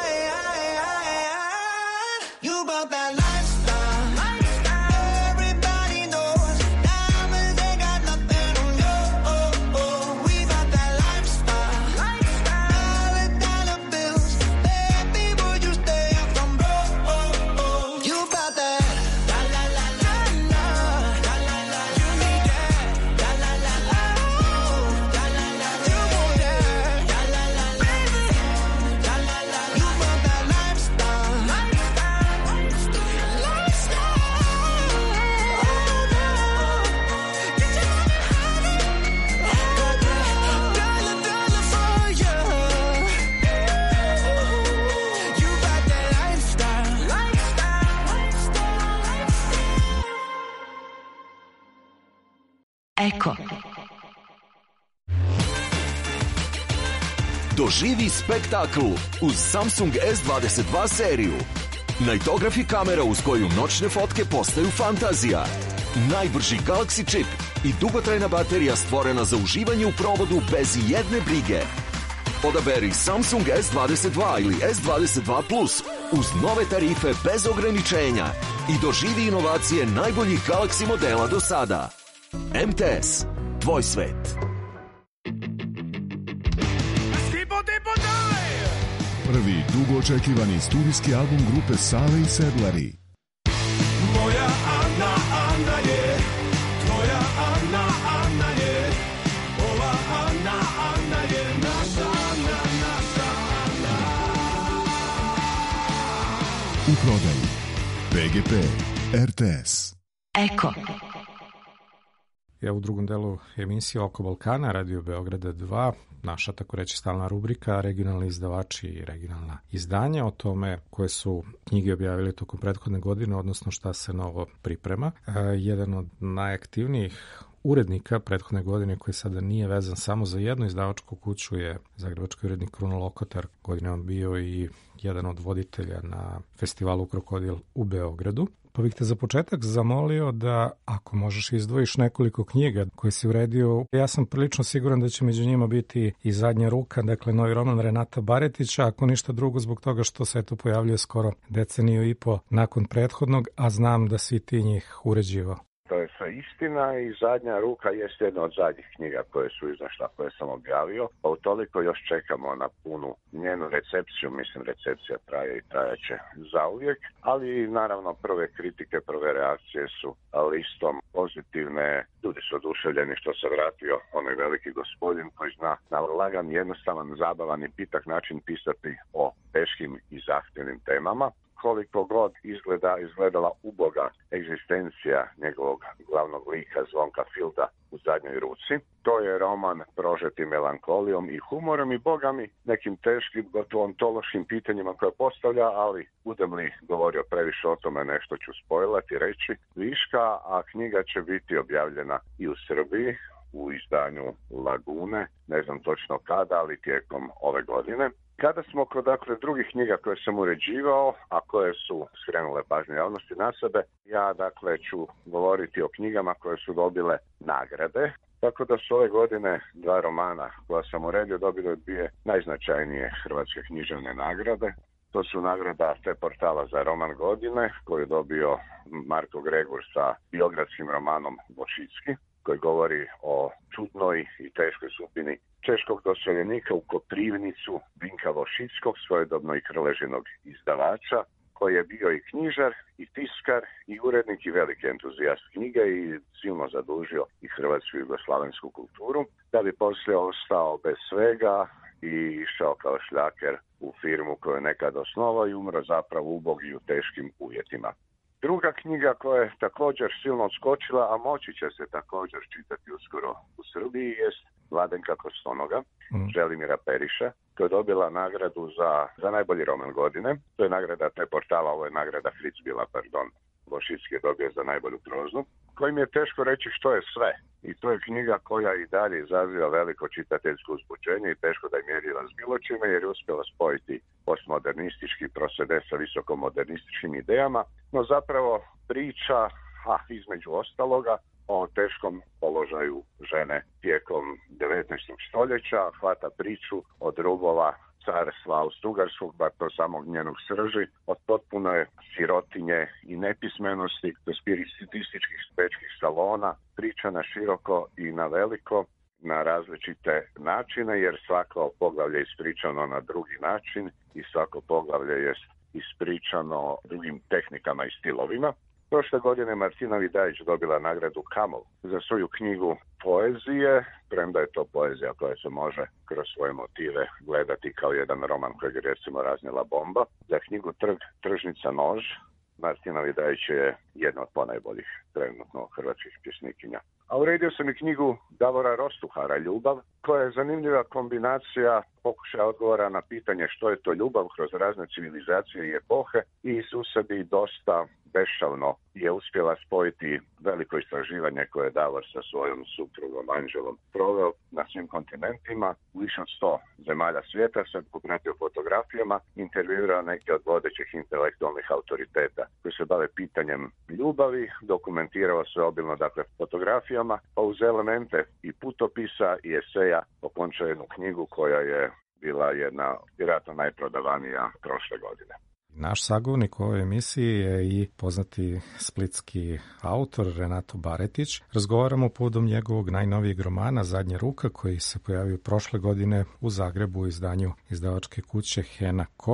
You about that lifestyle, lifestyle. Everybody knows diamonds ain't got nothing on you. Oh, oh. We about that lifestyle, lifestyle. Dollar, dollar bills, baby, would you stay from broke? Oh, oh. You about that la la la la la la la la. You need that la la la la la la la. You want that la la la la baby la la la. You about that lifestyle, lifestyle. Eko. Doživi spektakl uz Samsung S dvadeset dva seriju. Nightography kamera uz koju noćne fotke postaju fantazija. Najbrži Galaxy čip i dugotrajna baterija stvorena za uživanje u provodu bez jedne brige. Odaberi Samsung S dvadeset dva ili S dvadeset dva plus uz nove tarife bez ograničenja i doživi inovacije najboljih Galaxy modela do sada. M T S, tvoj svet. Prvi dugo očekivani studijski album grupe Sale i Sedlari. Moja Ana, Ana je, tvoja Ana, Ana je, ova Ana, Ana je naša Ana, naša Ana. U prodaji P G P, R T S. Eko. Ja u drugom delu emisije Oko Balkana, Radio Beograda dva, naša tako reći stalna rubrika, regionalni izdavači i regionalna izdanja, o tome koje su knjige objavili tokom prethodne godine, odnosno šta se novo priprema. E, jedan od najaktivnijih urednika prethodne godine koji sada nije vezan samo za jednu izdavačku kuću je zagrebački urednik Kruno Lokotar. Godine on bio i jedan od voditelja na festivalu Krokodil u Beogradu. Pa bih te za početak zamolio da, ako možeš, izdvojiš nekoliko knjiga koje si uredio. Ja sam prilično siguran da će među njima biti i Zadnja ruka, dakle novi roman Renata Baretića, ako ništa drugo zbog toga što se to pojavljuje skoro deceniju i po nakon prethodnog, a znam da si ti njih uređivao. To je sve istina i Zadnja ruka jest jedna od zadnjih knjiga koje su izašla, koje sam objavio, pa utoliko još čekamo na punu njenu recepciju, mislim recepcija traje i trajaće zauvijek, ali naravno prve kritike, prve reakcije su listom pozitivne, ljudi su oduševljeni što se vratio onaj veliki gospodin koji zna na lagan, jednostavan, zabavan i pitak način pisati o teškim i zahtjevnim temama. Koliko god izgleda, izgledala uboga egzistencija njegovog glavnog lika Zvonka Filda u Zadnjoj ruci. To je roman prožeti melankolijom i humorom i bogami nekim teškim, gotovo ontološkim pitanjima koje postavlja, ali budem li govorio previše o tome, nešto ću spojlati, reći viška, a knjiga će biti objavljena i u Srbiji u izdanju Lagune, ne znam točno kada, ali tijekom ove godine. Kada smo kod dakle, drugih knjiga koje sam uređivao, a koje su skrenule pažnju javnosti na sebe, ja dakle ću govoriti o knjigama koje su dobile nagrade. Tako da su ove godine dva romana koja sam uredio dobili dvije najznačajnije hrvatske književne nagrade. To su nagrada Te portala za roman godine koju je dobio Marko Gregur sa biogradskim romanom Vošicki, koji govori o čudnoj i teškoj sudbini češkog doseljenika u Koprivnicu Vinka Vošickog, svojedobno i Krležinog izdavača, koji je bio i knjižar, i tiskar, i urednik, i veliki entuzijast knjige i silno zadužio i hrvatsku i jugoslavensku kulturu, da bi poslije ostao bez svega i išao kao šljaker u firmu koju je nekad osnovao i umro zapravo ubog i u teškim uvjetima. Druga knjiga koja je također silno odskočila, a moći će se također čitati uskoro u Srbiji, jest Vladenka Kostonoga, mm. Želimira Periša, koja je dobila nagradu za, za najbolji roman godine. To je nagrada Te portala, ovo je nagrada Fritzbila, pardon. Vošicki je dobio za najbolju proznu, kojim je teško reći što je sve. I to je knjiga koja i dalje izaziva veliko čitateljsko uzbuđenje i teško da je mjerila s bilo čime, jer je uspjela spojiti postmodernistički procede sa visokomodernističkim idejama, no zapravo priča, a između ostaloga, o teškom položaju žene tijekom devetnaestog stoljeća, hvata priču od rubova carstva Austro-Ugarskog, bar to samog njenog srži, od potpune sirotinje i nepismenosti do spiritističkih spečkih salona, priča na široko i na veliko, na različite načine, jer svako poglavlje je ispričano na drugi način i svako poglavlje je ispričano drugim tehnikama i stilovima. Prošle godine Martina Vidajić dobila nagradu Kamov za svoju knjigu poezije, premda je to poezija koja se može kroz svoje motive gledati kao jedan roman kojeg je recimo raznijela bomba. Za knjigu Trg, tržnica, nož Martina Vidajić je jedna od ponajboljih trenutno hrvatskih pjesnikinja. A uredio sam i knjigu Davora Rostuhara Ljubav, koja je zanimljiva kombinacija pokušaja odgovora na pitanje što je to ljubav kroz razne civilizacije i epohe i u sebi dosta bešavno je uspjela spojiti veliko istraživanje koje je Davor sa svojom suprugom Anđelom proveo na svim kontinentima, u više od sto zemalja svijeta, sam popratio fotografijama, intervjuirao neke od vodećih intelektualnih autoriteta koji se bave pitanjem ljubavi, dokumentirao se obilno dakle fotografijama, pa uz elemente i putopisa i eseja okončao jednu knjigu koja je bila jedna vjerojatno najprodavanija prošle godine. Naš sagovornik u ovoj emisiji je i poznati splitski autor Renato Baretić. Razgovaramo povodom njegovog najnovijeg romana Zadnja ruka, koji se pojavio prošle godine u Zagrebu u izdanju izdavačke kuće Hena.com.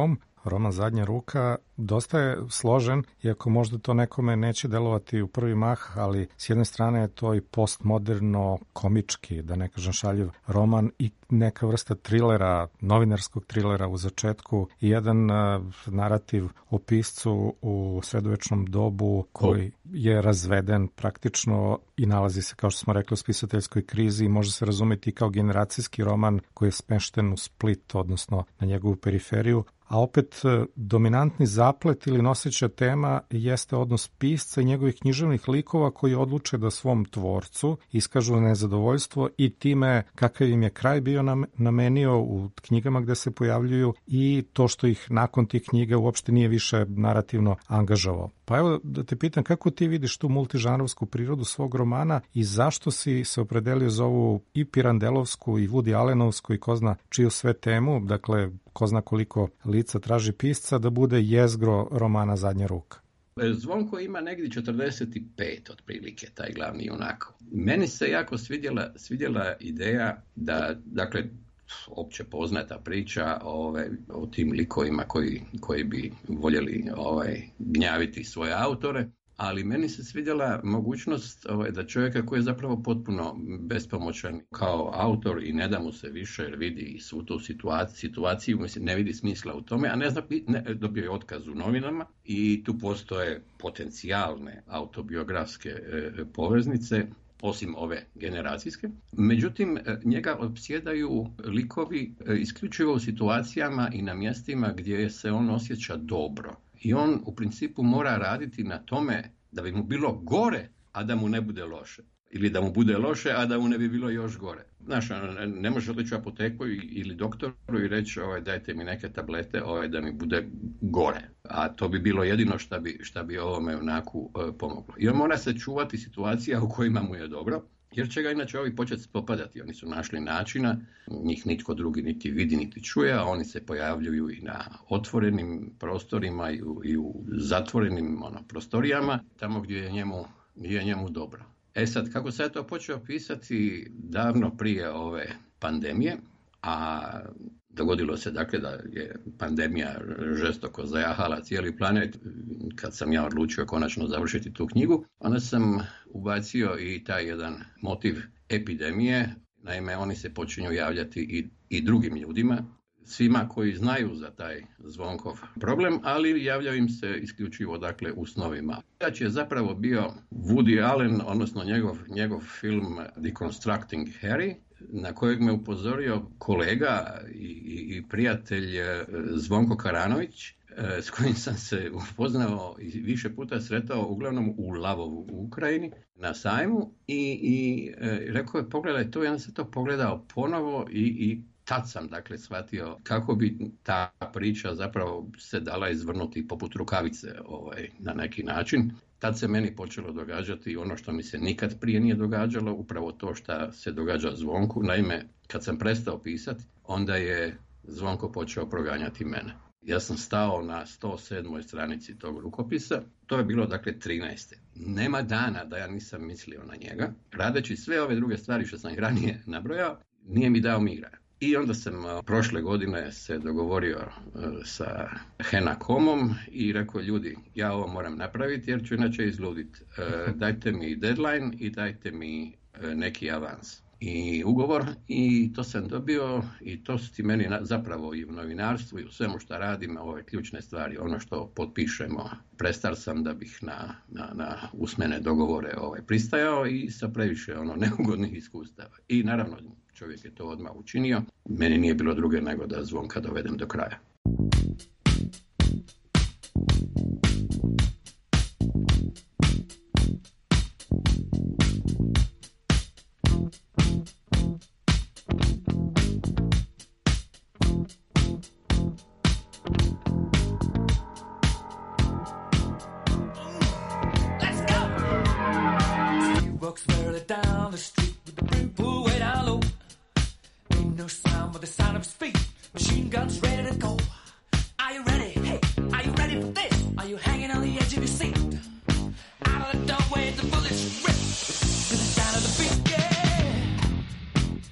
roman Zadnja ruka dosta je složen, iako možda to nekome neće delovati u prvi mah, ali s jedne strane je to i postmoderno komički, da ne kažem šaljiv roman i neka vrsta trilera, novinarskog trilera u začetku i jedan uh, narativ o piscu u sredovečnom dobu koji je razveden praktično i nalazi se, kao što smo rekli, u spisateljskoj krizi i može se razumeti kao generacijski roman koji je smešten u Split, odnosno na njegovu periferiju. A opet dominantni zaplet ili noseća tema jeste odnos pisca i njegovih književnih likova koji odluče da svom tvorcu iskažu nezadovoljstvo i time kakav im je kraj bio namenio u knjigama gde se pojavljuju i to što ih nakon tih knjiga uopšte nije više narativno angažovao. Pa evo da te pitam, kako ti vidiš tu multižanrovsku prirodu svog romana i zašto si se opredelio za ovu i Pirandelovsku i Woody Allenovsku i ko zna čiju sve temu, dakle ko zna koliko lica traži pisca da bude jezgro romana Zadnja ruka? Zvonko ima negdje četrdeset pet otprilike, taj glavni junak. Meni se jako svidjela, svidjela ideja da, dakle, opće poznata priča ove, o tim likovima koji, koji bi voljeli ovaj, gnjaviti svoje autore, ali meni se svidjela mogućnost ovaj, da čovjeka koji je zapravo potpuno bespomoćan kao autor i ne da mu se više jer vidi svu tu situaciju, situaciju mislim, ne vidi smisla u tome, a ne zna, ne, dobio je otkaz u novinama i tu postoje potencijalne autobiografske e, poveznice, osim ove generacijske. Međutim, njega opsjedaju likovi isključivo u situacijama i na mjestima gdje se on osjeća dobro. I on u principu mora raditi na tome da bi mu bilo gore, a da mu ne bude loše. Ili da mu bude loše, a da mu ne bi bilo još gore. Znaš, ne možeš otići u apoteku ili doktoru i reći ovaj, dajte mi neke tablete ovaj, da mi bude gore. A to bi bilo jedino šta bi, šta bi ovome onaku e, pomoglo. I on mora se čuvati situacija u kojima mu je dobro, jer će ga inače ovi početi spopadati. Oni su našli načina, njih nitko drugi niti vidi niti čuje, a oni se pojavljuju i na otvorenim prostorima i u, i u zatvorenim ono, prostorijama, tamo gdje je njemu, gdje je njemu dobro. E sad, kako sam to počeo pisati davno prije ove pandemije, a dogodilo se dakle da je pandemija žestoko zajahala cijeli planet, kad sam ja odlučio konačno završiti tu knjigu, onda sam ubacio i taj jedan motiv epidemije. Naime, oni se počinju javljati i, i drugim ljudima, svima koji znaju za taj Zvonkov problem, ali javljaju im se isključivo dakle u snovima. Znači je zapravo bio Woody Allen, odnosno njegov, njegov film Deconstructing Harry, na kojeg me upozorio kolega i, i, i prijatelj Zvonko Karanović, s kojim sam se upoznao i više puta sretao uglavnom u Lavovu u Ukrajini na sajmu i, i e, rekao je pogledaj to, ja sam to pogledao ponovo i, i tad sam dakle shvatio kako bi ta priča zapravo se dala izvrnuti poput rukavice ovaj, na neki način. Tad se meni počelo događati ono što mi se nikad prije nije događalo, upravo to što se događa Zvonku. Naime, kad sam prestao pisati, onda je Zvonko počeo proganjati mene. Ja sam stao na sto sedmoj stranici tog rukopisa, to je bilo dakle trinaeste. Nema dana da ja nisam mislio na njega. Radeći sve ove druge stvari što sam ih ranije nabrojao, nije mi dao migra. I onda sam uh, prošle godine se dogovorio uh, sa Henakomom i rekao ljudi, ja ovo moram napraviti jer ću inače izluditi. Uh, dajte mi deadline i dajte mi uh, neki avans. I ugovor i to sam dobio i to su ti meni na, zapravo i u novinarstvu i u svemu što radim ove ključne stvari, ono što potpišemo. Prestar sam da bih na, na, na usmene dogovore ovaj, pristajao i sa previše ono, neugodnih iskustava. I naravno čovjek je to odmah učinio. Meni nije bilo druge nego da Zvonka dovedem do kraja.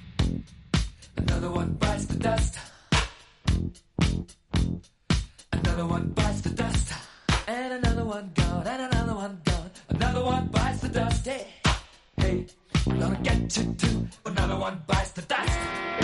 Another one gone and another one gone. Another one bites the dust. Hey, hey, I'm gonna get you too. Another one bites the dust.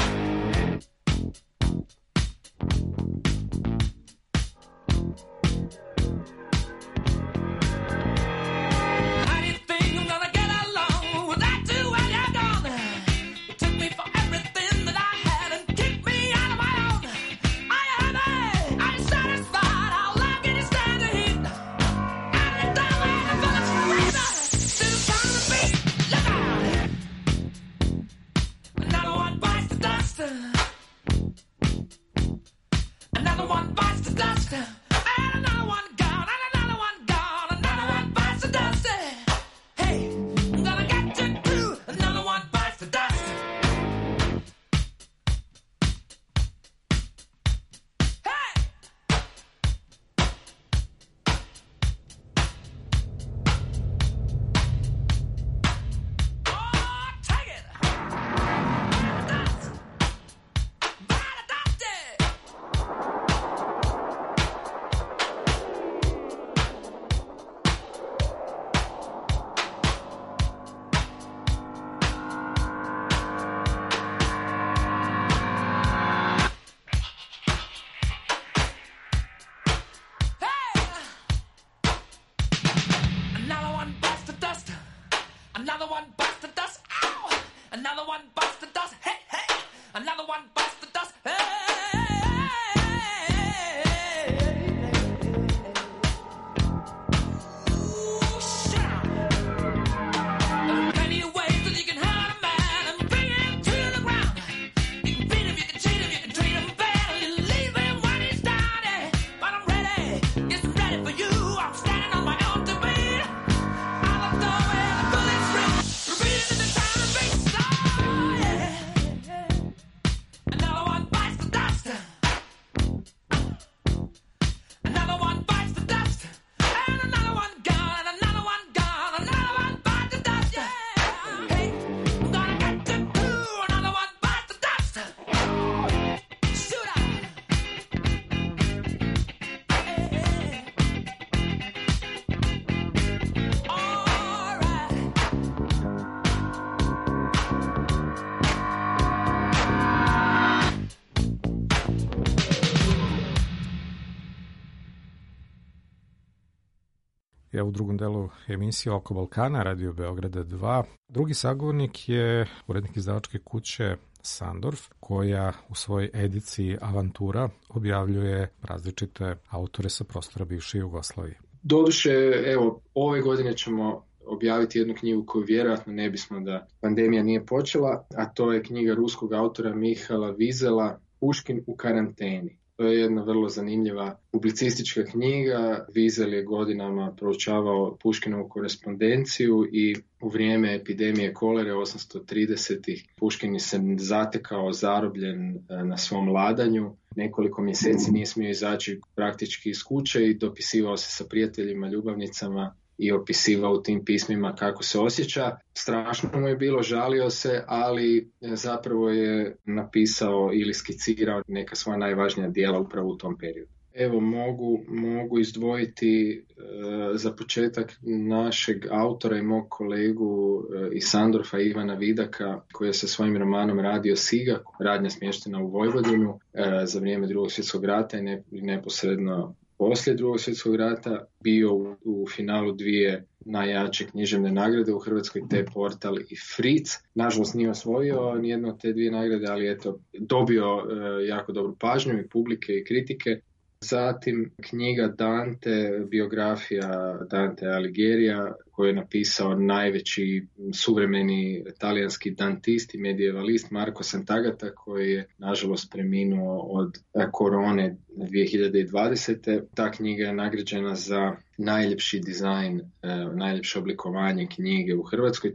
U drugom delu emisije Oko Balkana, Radio Beograda dva. Drugi sagovornik je urednik izdavačke kuće Sandorf, koja u svojoj ediciji Avantura objavljuje različite autore sa prostora bivše Jugoslavije. Doduše, evo, ove godine ćemo objaviti jednu knjigu koju vjerojatno ne bismo da pandemija nije počela, a to je knjiga ruskog autora Mihaila Vizela Puškin u karanteni. To je jedna vrlo zanimljiva publicistička knjiga. Vizel je godinama proučavao Puškinovu korespondenciju i u vrijeme epidemije kolere osamsto tridesetih Puškin se zatekao zarobljen na svom ladanju. Nekoliko mjeseci nije smio izaći praktički iz kuće i dopisivao se sa prijateljima, ljubavnicama i opisivao u tim pismima kako se osjeća. Strašno mu je bilo, žalio se, ali zapravo je napisao ili skicirao neka svoja najvažnija djela upravo u tom periodu. Evo, mogu, mogu izdvojiti e, za početak našeg autora i mog kolegu e, iz Sandorfa, Ivana Vidaka, koji je sa svojim romanom Radio Siga, radnja smještena u Vojvodinu e, za vrijeme Drugog svjetskog rata i ne, neposredno poslije Drugog svjetskog rata, bio u, u finalu dvije najjače književne nagrade u Hrvatskoj, Te Portal i Fritz. Nažalost nije osvojio nijedno od te dvije nagrade, ali eto, dobio e, jako dobru pažnju i publike i kritike. Zatim knjiga Dante, biografija Dante Alighiera, koju je napisao najveći suvremeni talijanski dantist i medievalist Marco Santagata, koji je nažalost preminuo od korone dvije hiljade dvadesete. Ta knjiga je nagrađena za najljepši dizajn, najljepše oblikovanje knjige u Hrvatskoj.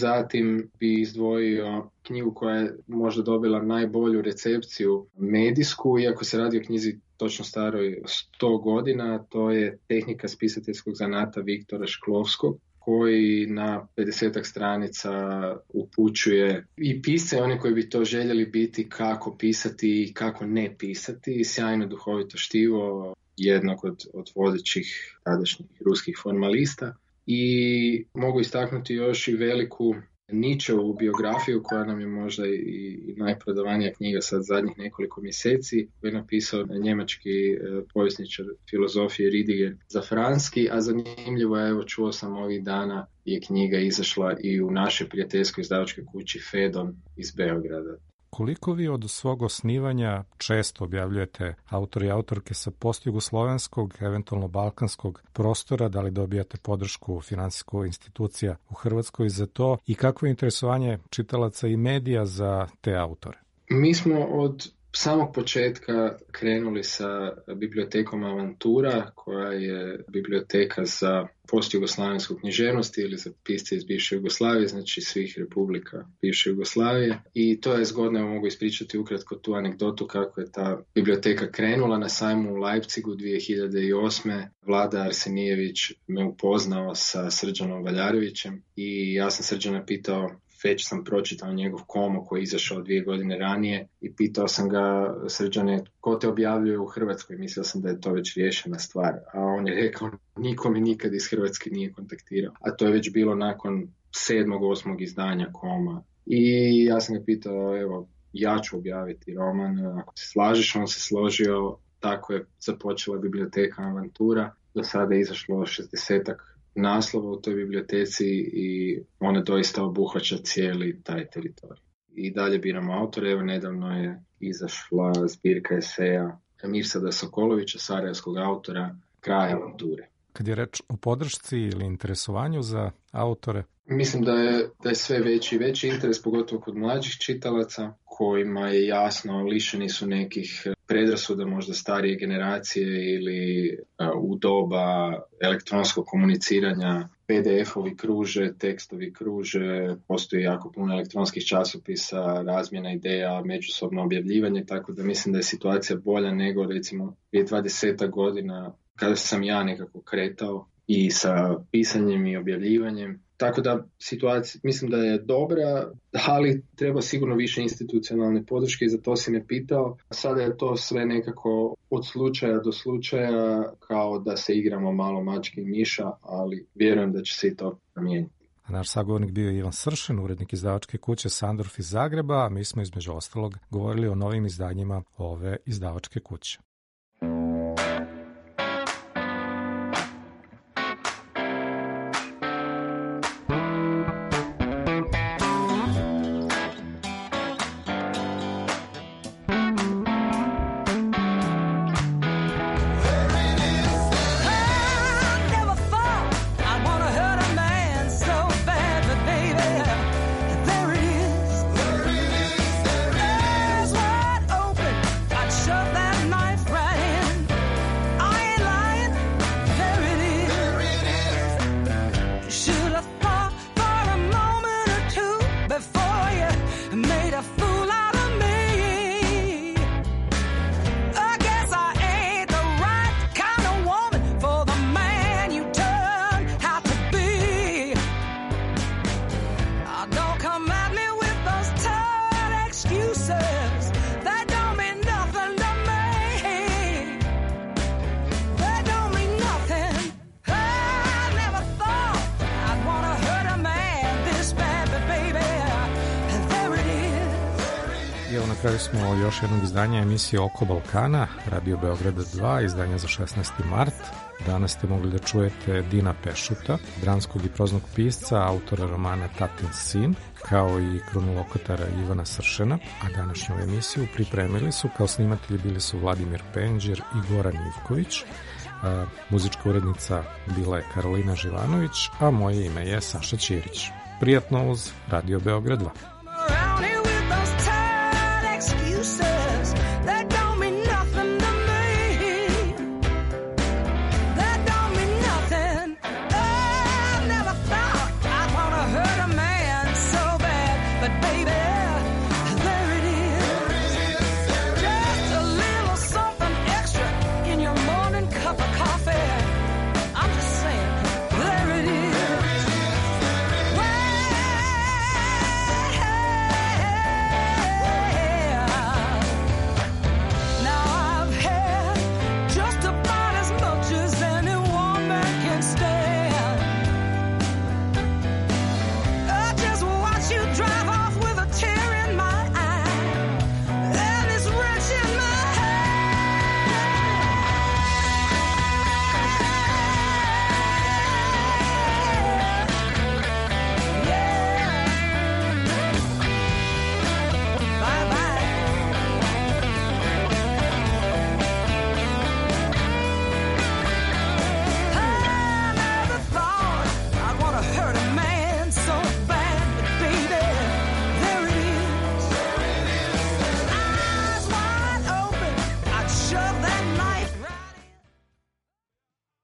Zatim bi izdvojio knjigu koja je možda dobila najbolju recepciju medijsku, iako se radi o knjizi točno staroj sto godina, to je Tehnika spisateljskog zanata Viktora Šklovskog, koji na pedesetak stranica upućuje i pisce, one koji bi to željeli biti, kako pisati i kako ne pisati. Sjajno duhovito štivo, jednog od, od vodećih tadašnjih ruskih formalista. I mogu istaknuti još i veliku Nietzscheovu biografiju, koja nam je možda i, i najprodavanija knjiga sad zadnjih nekoliko mjeseci, koju je napisao njemački e, povjesničar filozofije Ridiger za franski, a zanimljivo je, evo čuo sam ovih dana, je knjiga izašla i u našoj prijateljskoj izdavačkoj kući Fedon iz Beograda. Koliko vi od svog osnivanja često objavljujete autori i autorke sa postjugoslovenskog, eventualno balkanskog prostora, da li dobijate podršku finansijskih institucija u Hrvatskoj za to i kakvo je interesovanje čitalaca i medija za te autore? Mi smo od samog početka krenuli sa bibliotekom Avantura, koja je biblioteka za postjugoslavensku književnost ili za pisce iz bivše Jugoslavije, znači svih republika bivše Jugoslavije. I to je zgodno, mogu ispričati ukratko tu anegdotu kako je ta biblioteka krenula. Na sajmu u Leipzigu dvije hiljade osme. Vlada Arsenijević me upoznao sa Srđanom Valjarevićem i ja sam Srđana pitao, već sam pročitao njegov komo koji je izašao dvije godine ranije i pitao sam ga, Srđane, ko te objavljuje u Hrvatskoj? Mislio sam da je to već riješena stvar. A on je rekao, niko me nikad iz Hrvatske nije kontaktirao. A to je već bilo nakon sedmog, osmog izdanja koma. I ja sam ga pitao, evo, ja ću objaviti roman, ako se slažeš. On se složio, tako je započela biblioteka Avantura. Do sada je izašlo šezdesetak naslova u toj biblioteci i ona doista obuhvaća cijeli taj teritorij. I dalje biramo autore, evo nedavno je izašla zbirka eseja Mirsada Sokolovića, sarajevskog autora, Kraj avanture. Kad je reč o podršci ili interesovanju za autore? Mislim da je, da je sve veći i veći interes, pogotovo kod mlađih čitalaca, kojima je jasno, lišeni su nekih predrasuda možda starije generacije ili uh, u doba elektronskog komuniciranja P D F-ovi kruže, tekstovi kruže, postoji jako puno elektronskih časopisa, razmjena ideja, međusobno objavljivanje, tako da mislim da je situacija bolja nego recimo prije dvadeset godina kada sam ja nekako kretao i sa pisanjem i objavljivanjem. Tako da situacija, mislim da je dobra, ali treba sigurno više institucionalne podrške i za to si me pitao. Sada je to sve nekako od slučaja do slučaja, kao da se igramo malo mačke i miša, ali vjerujem da će se i to promijeniti. A naš sagovornik bio Ivan Sršen, urednik izdavačke kuće Sandorf iz Zagreba, a mi smo između ostalog govorili o novim izdanjima ove izdavačke kuće. Kraju smo još jednog izdanja emisije Oko Balkana, Radio Beograda dva, izdanja za šesnaesti mart. Danas ste mogli da čujete Dina Pešuta, dramskog i proznog pisca, autora romana Tatin sin, kao i kronolokotara Ivana Sršena, a današnju emisiju pripremili su kao snimatelji bili su Vladimir Penđer i Goran Ivković. A, muzička urednica bila je Karolina Živanović, a moje ime je Saša Ćirić. Prijatno uz Radio Beograd dva.